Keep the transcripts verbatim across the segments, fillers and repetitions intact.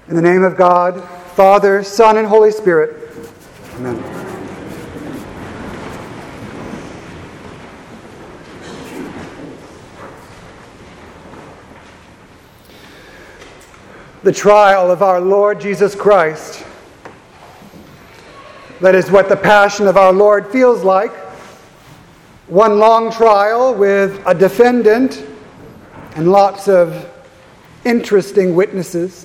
In the name of God, Father, Son, and Holy Spirit. Amen. The trial of our Lord Jesus Christ. That is what the passion of our Lord feels like. One long trial with a defendant and lots of interesting witnesses.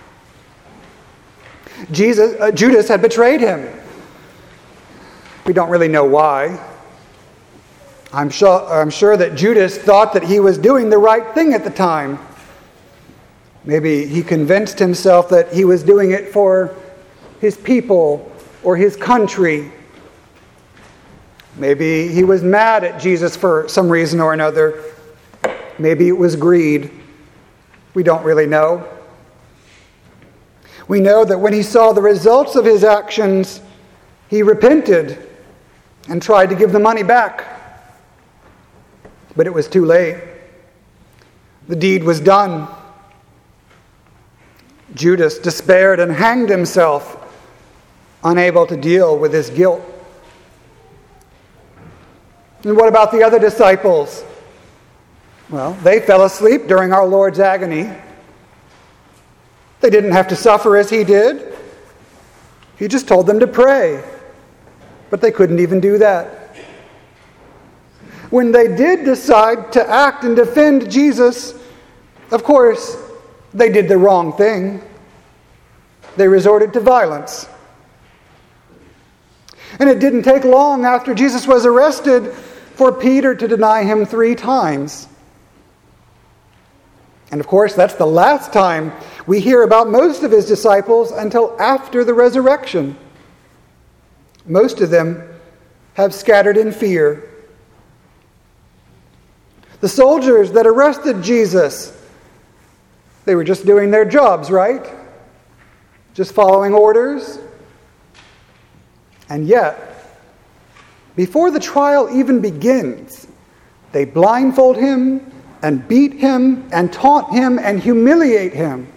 Jesus, uh, Judas had betrayed him. We don't really know why. I'm sure, I'm sure that Judas thought that he was doing the right thing at the time. Maybe he convinced himself that he was doing it for his people or his country. Maybe he was mad at Jesus for some reason or another. Maybe it was greed. We don't really know. We know that when he saw the results of his actions, he repented and tried to give the money back. But it was too late. The deed was done. Judas despaired and hanged himself, unable to deal with his guilt. And what about the other disciples? Well, they fell asleep during our Lord's agony. They didn't have to suffer as he did. He just told them to pray. But they couldn't even do that. When they did decide to act and defend Jesus, of course, they did the wrong thing. They resorted to violence. And it didn't take long after Jesus was arrested for Peter to deny him three times. And of course, that's the last time we hear about most of his disciples until after the resurrection. Most of them have scattered in fear. The soldiers that arrested Jesus, they were just doing their jobs, right? Just following orders. And yet, before the trial even begins, they blindfold him and beat him and taunt him and humiliate him.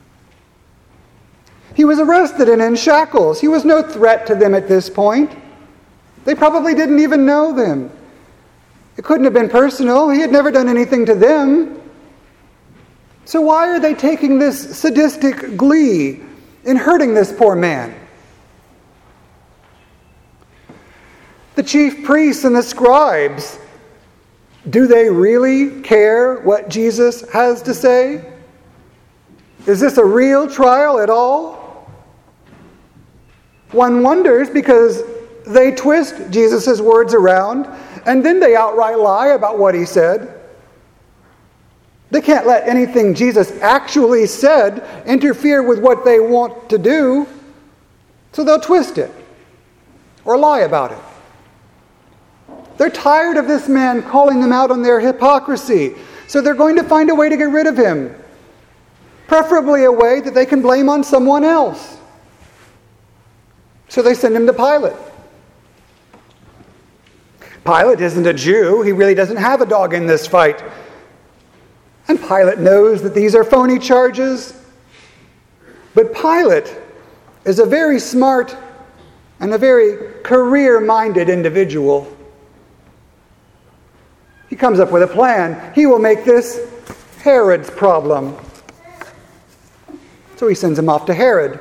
He was arrested and in shackles. He was no threat to them at this point. They probably didn't even know them. It couldn't have been personal. He had never done anything to them. So why are they taking this sadistic glee in hurting this poor man? The chief priests and the scribes, do they really care what Jesus has to say? Is this a real trial at all? One wonders because they twist Jesus' words around and then they outright lie about what he said. They can't let anything Jesus actually said interfere with what they want to do, so they'll twist it or lie about it. They're tired of this man calling them out on their hypocrisy, so they're going to find a way to get rid of him, preferably a way that they can blame on someone else. So they send him to Pilate. Pilate isn't a Jew. He really doesn't have a dog in this fight. And Pilate knows that these are phony charges. But Pilate is a very smart and a very career-minded individual. He comes up with a plan. He will make this Herod's problem. So he sends him off to Herod.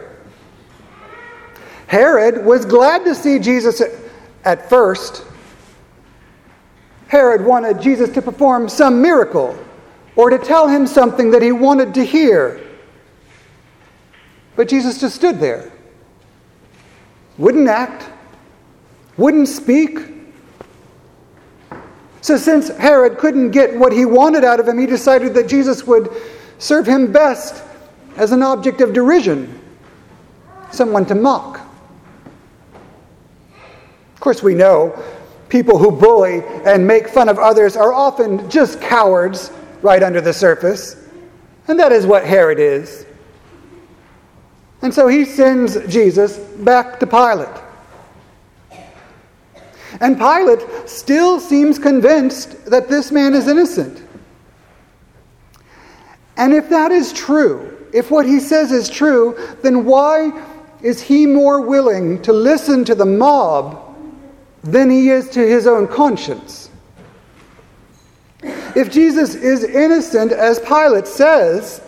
Herod was glad to see Jesus at first. Herod wanted Jesus to perform some miracle or to tell him something that he wanted to hear. But Jesus just stood there. Wouldn't act. Wouldn't speak. So since Herod couldn't get what he wanted out of him, he decided that Jesus would serve him best as an object of derision, someone to mock. Of course, we know people who bully and make fun of others are often just cowards right under the surface. And that is what Herod is. And so he sends Jesus back to Pilate. And Pilate still seems convinced that this man is innocent. And if that is true, if what he says is true, then why is he more willing to listen to the mob than he is to his own conscience? If Jesus is innocent, as Pilate says,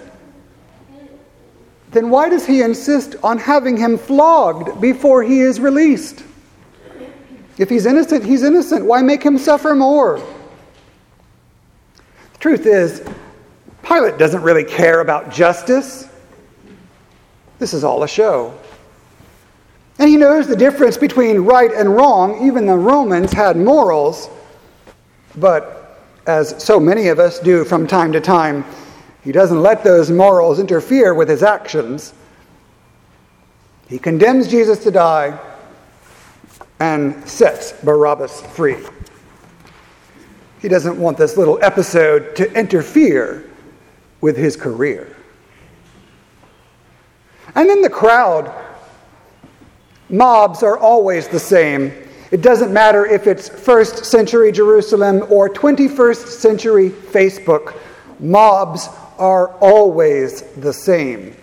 then why does he insist on having him flogged before he is released? If he's innocent, he's innocent. Why make him suffer more? The truth is, Pilate doesn't really care about justice. This is all a show. And he knows the difference between right and wrong. Even the Romans had morals. But as so many of us do from time to time, he doesn't let those morals interfere with his actions. He condemns Jesus to die and sets Barabbas free. He doesn't want this little episode to interfere with his career. And in the crowd, mobs are always the same. It doesn't matter if it's first century Jerusalem or twenty-first century Facebook. Mobs are always the same.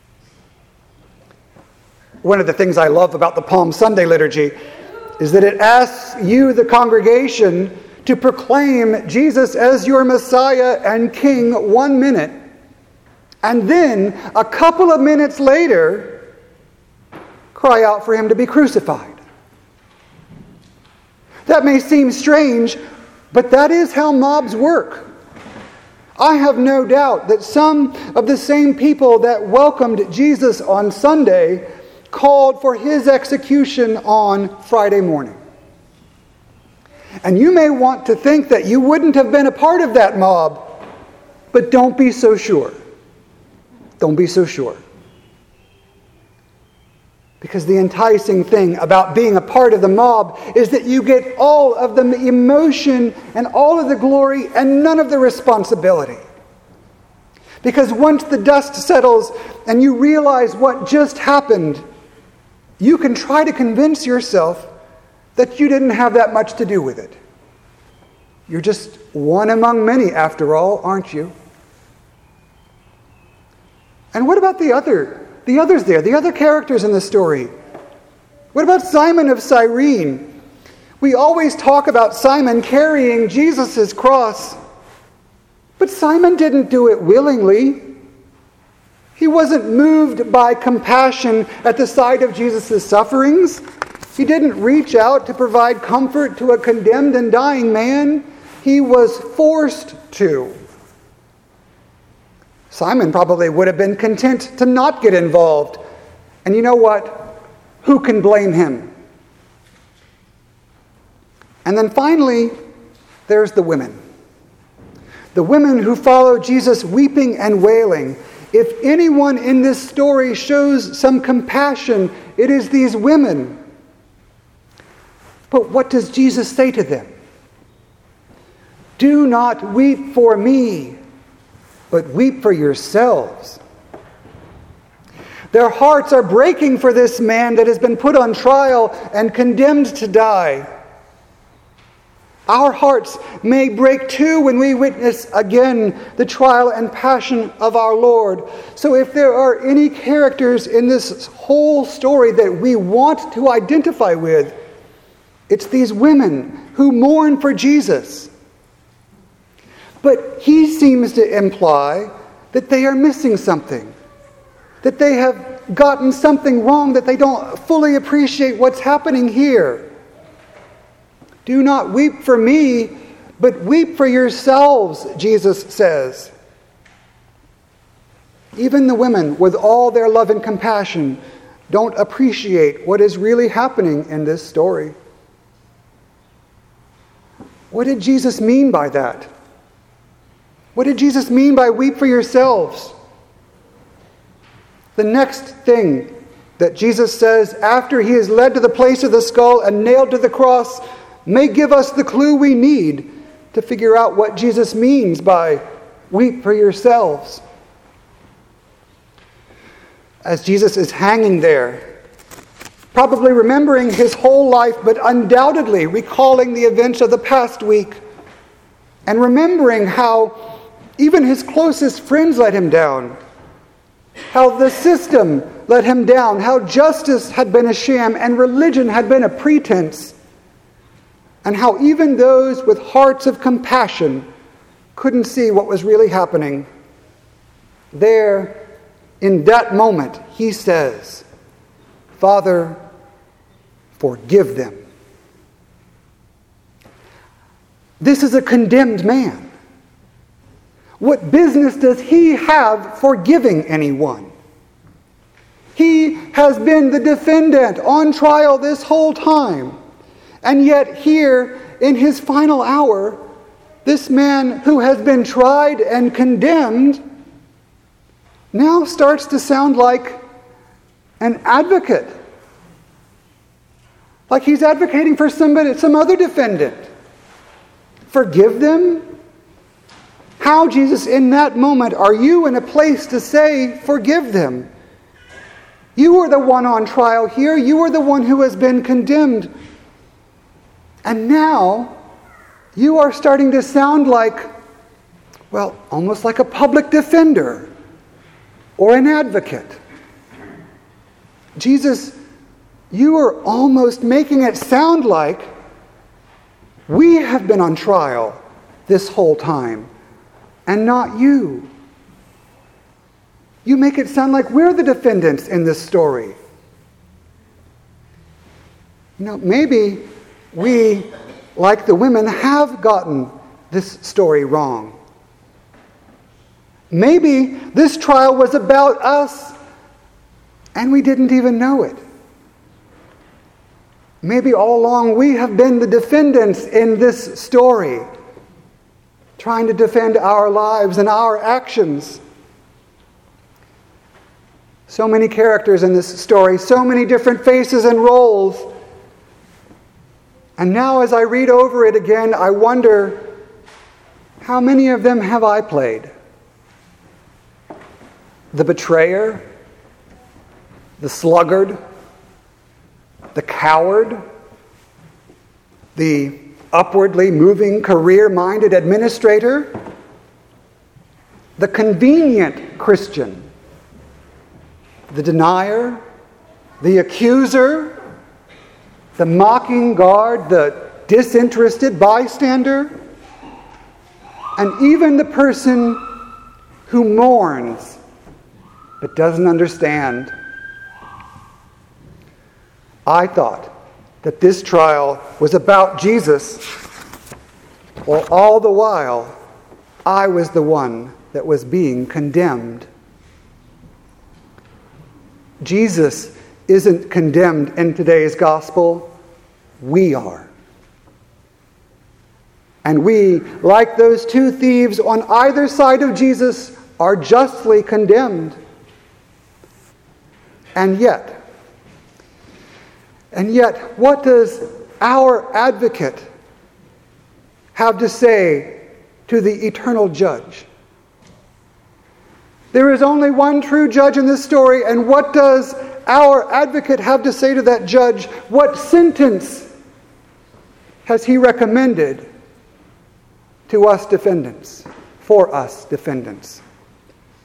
One of the things I love about the Palm Sunday liturgy is that it asks you, the congregation, to proclaim Jesus as your Messiah and King one minute, and then a couple of minutes later, cry out for him to be crucified. That may seem strange, but that is how mobs work. I have no doubt that some of the same people that welcomed Jesus on Sunday called for his execution on Friday morning. And you may want to think that you wouldn't have been a part of that mob, but don't be so sure. Don't be so sure. Because the enticing thing about being a part of the mob is that you get all of the emotion and all of the glory and none of the responsibility. Because once the dust settles and you realize what just happened, you can try to convince yourself that you didn't have that much to do with it. You're just one among many, after all, aren't you? And what about the other, the others there, the other characters in the story? What about Simon of Cyrene? We always talk about Simon carrying Jesus' cross, but Simon didn't do it willingly. He wasn't moved by compassion at the sight of Jesus' sufferings. He didn't reach out to provide comfort to a condemned and dying man. He was forced to. Simon probably would have been content to not get involved. And you know what? Who can blame him? And then finally, there's the women. The women who follow Jesus weeping and wailing. If anyone in this story shows some compassion, it is these women. But what does Jesus say to them? Do not weep for me, but weep for yourselves. Their hearts are breaking for this man that has been put on trial and condemned to die. Our hearts may break too when we witness again the trial and passion of our Lord. So if there are any characters in this whole story that we want to identify with, it's these women who mourn for Jesus. But he seems to imply that they are missing something, that they have gotten something wrong, that they don't fully appreciate what's happening here. Do not weep for me, but weep for yourselves, Jesus says. Even the women, with all their love and compassion, don't appreciate what is really happening in this story. What did Jesus mean by that? What did Jesus mean by weep for yourselves? The next thing that Jesus says after he is led to the place of the skull and nailed to the cross may give us the clue we need to figure out what Jesus means by weep for yourselves. As Jesus is hanging there, probably remembering his whole life, but undoubtedly recalling the events of the past week, and remembering how even his closest friends let him down, how the system let him down, how justice had been a sham and religion had been a pretense, and how even those with hearts of compassion couldn't see what was really happening. There, in that moment, he says, "Father, forgive them." This is a condemned man. What business does he have forgiving anyone? He has been the defendant on trial this whole time. And yet here, in his final hour, this man who has been tried and condemned now starts to sound like an advocate. Like he's advocating for somebody, some other defendant. Forgive them? How, Jesus, in that moment, are you in a place to say, forgive them? You are the one on trial here. You are the one who has been condemned. And now, you are starting to sound like, well, almost like a public defender or an advocate. Jesus, you are almost making it sound like we have been on trial this whole time, and not you. You make it sound like we're the defendants in this story. You know, maybe we, like the women, have gotten this story wrong. Maybe this trial was about us, and we didn't even know it. Maybe all along we have been the defendants in this story, trying to defend our lives and our actions. So many characters in this story, so many different faces and roles. And now as I read over it again, I wonder, how many of them have I played? The betrayer, the sluggard, the coward, the upwardly moving, career-minded administrator, the convenient Christian, the denier, the accuser, the mocking guard, the disinterested bystander, and even the person who mourns but doesn't understand. I thought that this trial was about Jesus, while all the while I was the one that was being condemned. Jesus isn't condemned in today's gospel. We are. And we, like those two thieves on either side of Jesus, are justly condemned. And yet, and yet, what does our advocate have to say to the eternal judge? There is only one true judge in this story, and what does our advocate have to say to that judge? What sentence has he recommended to us defendants, for us defendants?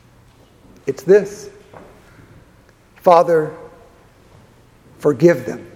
It's this: Father, forgive them,